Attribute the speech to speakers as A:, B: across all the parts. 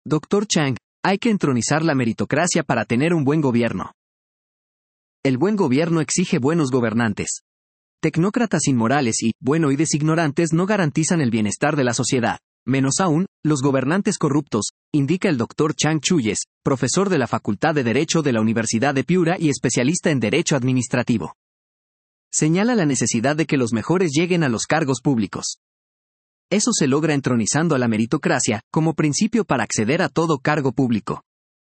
A: Dr. Chang, hay que entronizar la meritocracia para tener un buen gobierno. El buen gobierno exige buenos gobernantes. Tecnócratas inmorales y buenoides ignorantes no garantizan el bienestar de la sociedad, menos aún, los gobernantes corruptos, indica el Dr. Chang Chuyes, profesor de la Facultad de Derecho de la Universidad de Piura y especialista en Derecho Administrativo. Señala la necesidad de que los mejores lleguen a los cargos públicos. Eso se logra entronizando a la meritocracia, como principio para acceder a todo cargo público.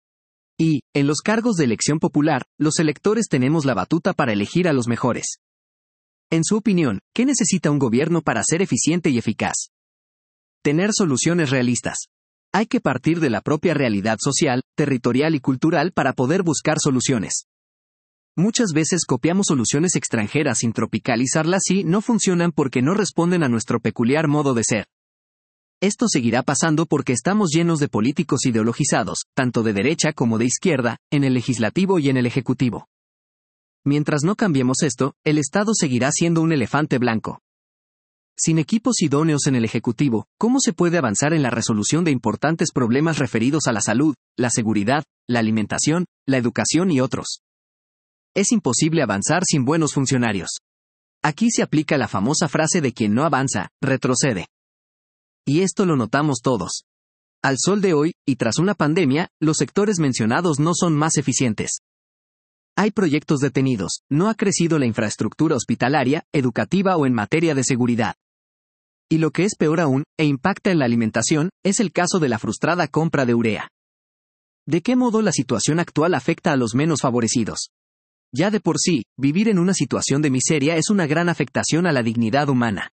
A: Y, en los cargos de elección popular, los electores tenemos la batuta para elegir a los mejores. En su opinión, ¿qué necesita un gobierno para ser eficiente y eficaz? Tener soluciones realistas. Hay que partir de la propia realidad social, territorial y cultural para poder buscar soluciones. Muchas veces copiamos soluciones extranjeras sin tropicalizarlas y no funcionan porque no responden a nuestro peculiar modo de ser. Esto seguirá pasando porque estamos llenos de políticos ideologizados, tanto de derecha como de izquierda, en el legislativo y en el ejecutivo. Mientras no cambiemos esto, el Estado seguirá siendo un elefante blanco. Sin equipos idóneos en el Ejecutivo, ¿cómo se puede avanzar en la resolución de importantes problemas referidos a la salud, la seguridad, la alimentación, la educación y otros? Es imposible avanzar sin buenos funcionarios. Aquí se aplica la famosa frase de quien no avanza, retrocede. Y esto lo notamos todos. Al sol de hoy, y tras una pandemia, los sectores mencionados no son más eficientes. Hay proyectos detenidos, no ha crecido la infraestructura hospitalaria, educativa o en materia de seguridad. Y lo que es peor aún, e impacta en la alimentación, es el caso de la frustrada compra de urea. ¿De qué modo la situación actual afecta a los menos favorecidos? Ya de por sí, vivir en una situación de miseria es una gran afectación a la dignidad humana.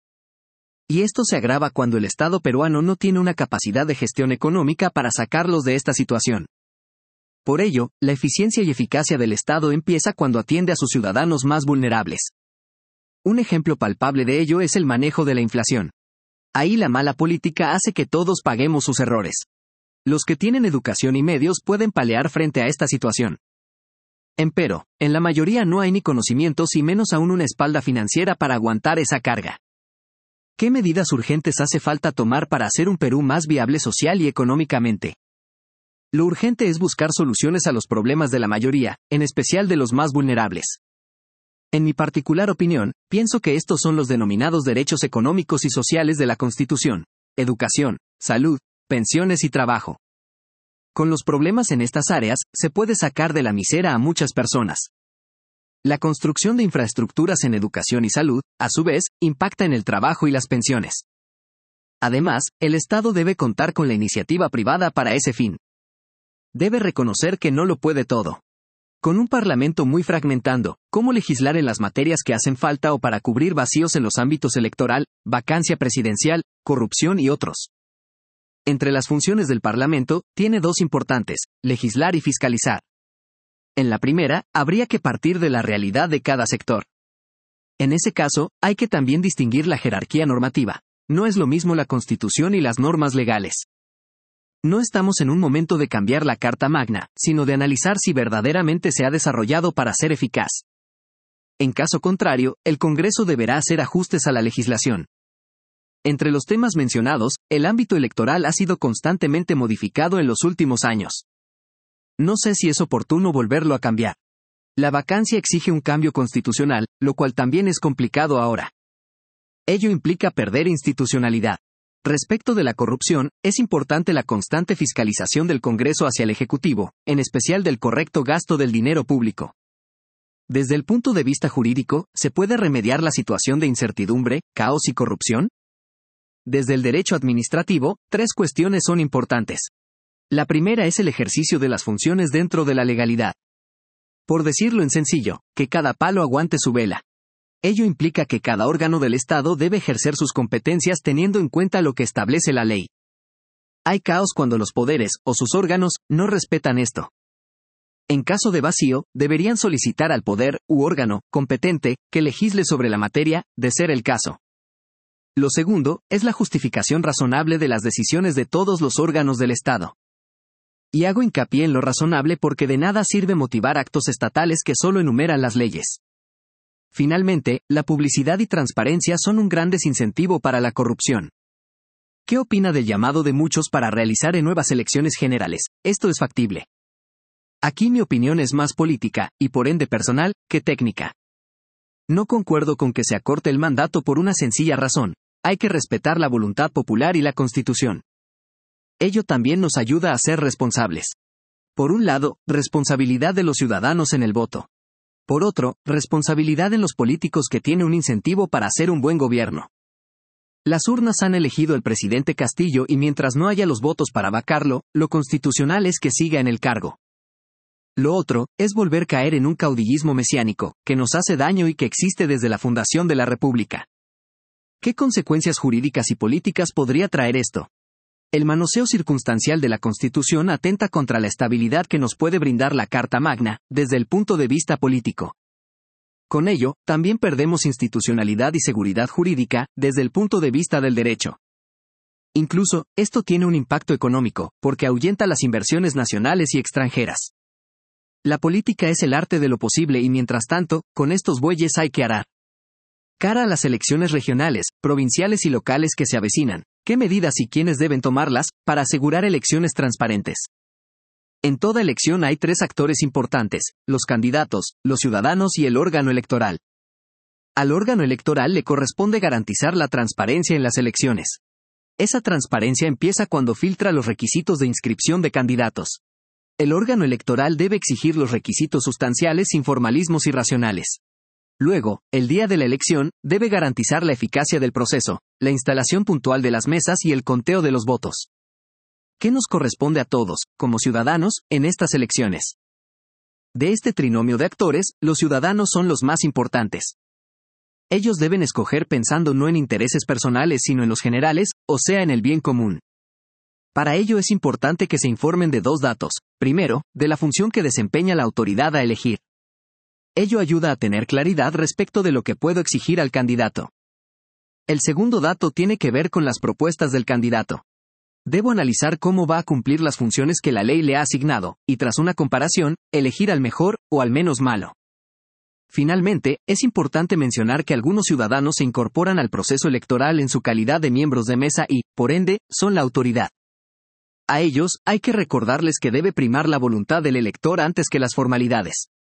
A: Y esto se agrava cuando el Estado peruano no tiene una capacidad de gestión económica para sacarlos de esta situación. Por ello, la eficiencia y eficacia del Estado empieza cuando atiende a sus ciudadanos más vulnerables. Un ejemplo palpable de ello es el manejo de la inflación. Ahí la mala política hace que todos paguemos sus errores. Los que tienen educación y medios pueden palear frente a esta situación. Empero, en la mayoría no hay ni conocimientos y menos aún una espalda financiera para aguantar esa carga. ¿Qué medidas urgentes hace falta tomar para hacer un Perú más viable social y económicamente? Lo urgente es buscar soluciones a los problemas de la mayoría, en especial de los más vulnerables. En mi particular opinión, pienso que estos son los denominados derechos económicos y sociales de la Constitución: educación, salud, pensiones y trabajo. Con los problemas en estas áreas, se puede sacar de la miseria a muchas personas. La construcción de infraestructuras en educación y salud, a su vez, impacta en el trabajo y las pensiones. Además, el Estado debe contar con la iniciativa privada para ese fin. Debe reconocer que no lo puede todo. Con un parlamento muy fragmentado, ¿cómo legislar en las materias que hacen falta o para cubrir vacíos en los ámbitos electoral, vacancia presidencial, corrupción y otros? Entre las funciones del Parlamento, tiene dos importantes: legislar y fiscalizar. En la primera, habría que partir de la realidad de cada sector. En ese caso, hay que también distinguir la jerarquía normativa. No es lo mismo la Constitución y las normas legales. No estamos en un momento de cambiar la Carta Magna, sino de analizar si verdaderamente se ha desarrollado para ser eficaz. En caso contrario, el Congreso deberá hacer ajustes a la legislación. Entre los temas mencionados, el ámbito electoral ha sido constantemente modificado en los últimos años. No sé si es oportuno volverlo a cambiar. La vacancia exige un cambio constitucional, lo cual también es complicado ahora. Ello implica perder institucionalidad. Respecto de la corrupción, es importante la constante fiscalización del Congreso hacia el Ejecutivo, en especial del correcto gasto del dinero público. Desde el punto de vista jurídico, ¿se puede remediar la situación de incertidumbre, caos y corrupción? Desde el derecho administrativo, tres cuestiones son importantes. La primera es el ejercicio de las funciones dentro de la legalidad. Por decirlo en sencillo, que cada palo aguante su vela. Ello implica que cada órgano del Estado debe ejercer sus competencias teniendo en cuenta lo que establece la ley. Hay caos cuando los poderes, o sus órganos, no respetan esto. En caso de vacío, deberían solicitar al poder, u órgano, competente, que legisle sobre la materia, de ser el caso. Lo segundo, es la justificación razonable de las decisiones de todos los órganos del Estado. Y hago hincapié en lo razonable porque de nada sirve motivar actos estatales que solo enumeran las leyes. Finalmente, la publicidad y transparencia son un gran desincentivo para la corrupción. ¿Qué opina del llamado de muchos para realizar en nuevas elecciones generales? ¿Esto es factible? Aquí mi opinión es más política, y por ende personal, que técnica. No concuerdo con que se acorte el mandato por una sencilla razón: hay que respetar la voluntad popular y la Constitución. Ello también nos ayuda a ser responsables. Por un lado, responsabilidad de los ciudadanos en el voto. Por otro, responsabilidad en los políticos que tienen un incentivo para hacer un buen gobierno. Las urnas han elegido el presidente Castillo y mientras no haya los votos para vacarlo, lo constitucional es que siga en el cargo. Lo otro, es volver a caer en un caudillismo mesiánico, que nos hace daño y que existe desde la fundación de la República. ¿Qué consecuencias jurídicas y políticas podría traer esto? El manoseo circunstancial de la Constitución atenta contra la estabilidad que nos puede brindar la Carta Magna, desde el punto de vista político. Con ello, también perdemos institucionalidad y seguridad jurídica, desde el punto de vista del derecho. Incluso, esto tiene un impacto económico, porque ahuyenta las inversiones nacionales y extranjeras. La política es el arte de lo posible y mientras tanto, con estos bueyes hay que arar. Cara a las elecciones regionales, provinciales y locales que se avecinan, ¿qué medidas y quiénes deben tomarlas, para asegurar elecciones transparentes? En toda elección hay 3 actores importantes: los candidatos, los ciudadanos y el órgano electoral. Al órgano electoral le corresponde garantizar la transparencia en las elecciones. Esa transparencia empieza cuando filtra los requisitos de inscripción de candidatos. El órgano electoral debe exigir los requisitos sustanciales sin formalismos irracionales. Luego, el día de la elección, debe garantizar la eficacia del proceso, la instalación puntual de las mesas y el conteo de los votos. ¿Qué nos corresponde a todos, como ciudadanos, en estas elecciones? De este trinomio de actores, los ciudadanos son los más importantes. Ellos deben escoger pensando no en intereses personales sino en los generales, o sea en el bien común. Para ello es importante que se informen de 2 datos. Primero, de la función que desempeña la autoridad a elegir. Ello ayuda a tener claridad respecto de lo que puedo exigir al candidato. El segundo dato tiene que ver con las propuestas del candidato. Debo analizar cómo va a cumplir las funciones que la ley le ha asignado, y tras una comparación, elegir al mejor, o al menos malo. Finalmente, es importante mencionar que algunos ciudadanos se incorporan al proceso electoral en su calidad de miembros de mesa y, por ende, son la autoridad. A ellos, hay que recordarles que debe primar la voluntad del elector antes que las formalidades.